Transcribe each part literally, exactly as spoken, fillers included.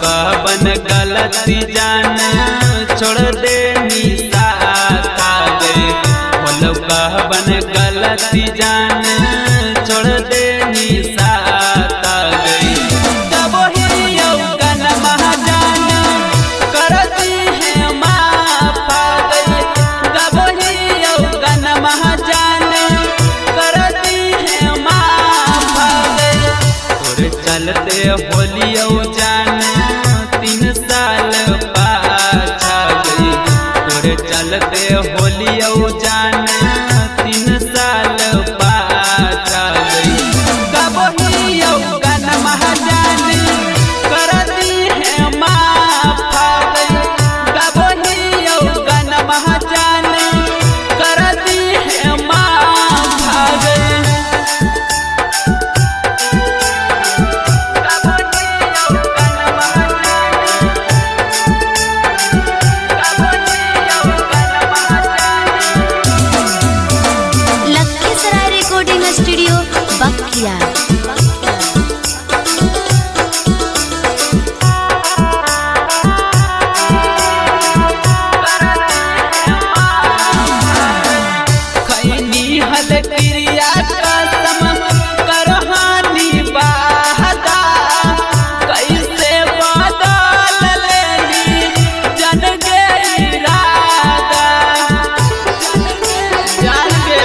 बन गलती जान छोड़ दे साथ आ गए। बोलो बन गलती जान छोड़ दे साथ आ गई। जब ही यौवन महाजान करती है माफ आ गई। जब ही यौवन महाजान करती है माफ आ गई। तोरे चलते होलियो जान तीन साल पाछा गई। तोरे चलते होलियो जान तीन साल पाछा गई। कब ही यौवन महाजान करती है माफ आ गई। कब ही यौवन महाजान करती है माफ आ गई। स्टूडियो बकिया। खैनी हल क्रिया कसम करहानी बाहदा कैसे बदल लेनी जन गे इरादा जान गे।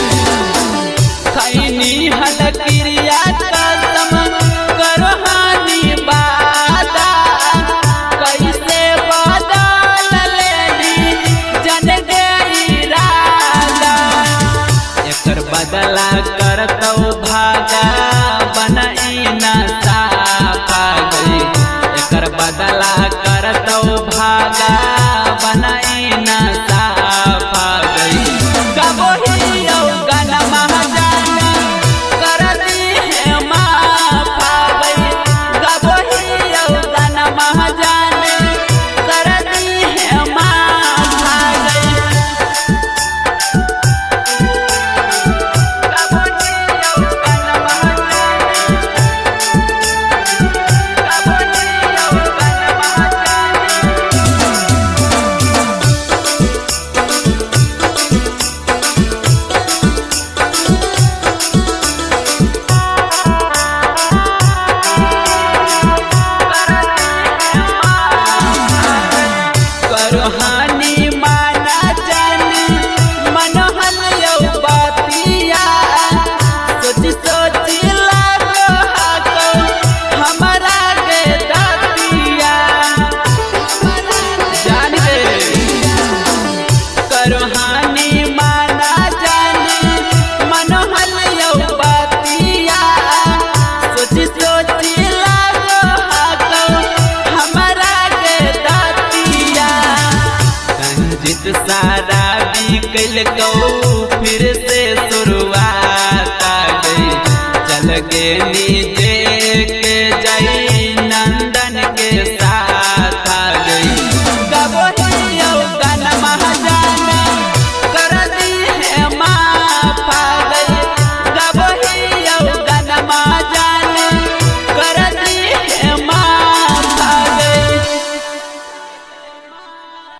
खैनी हल क्रिया कसम करहानी बादा कैसे बदल लेनी जन गे इरादा। एकर बदला करतौ भागा बनई न साफ आ गई। एकर बदला करतौ भागा बनई न साफ आ गई। कब ही यौवन महाजान करती है माफ आ गई। कब ही यौवन महाजान करती है माफ आ गई। करहानी माना जान मनहल यौ बातिया सोच सोच लागो हाको हमारा के दातिया जान गे। करहानी माना जान मनहल यौ बातिया सोच सोच लागो हाको हमारा के दातिया। रंजित सारा बिकल गौ फिर से शुरुआत आ गई। चल गे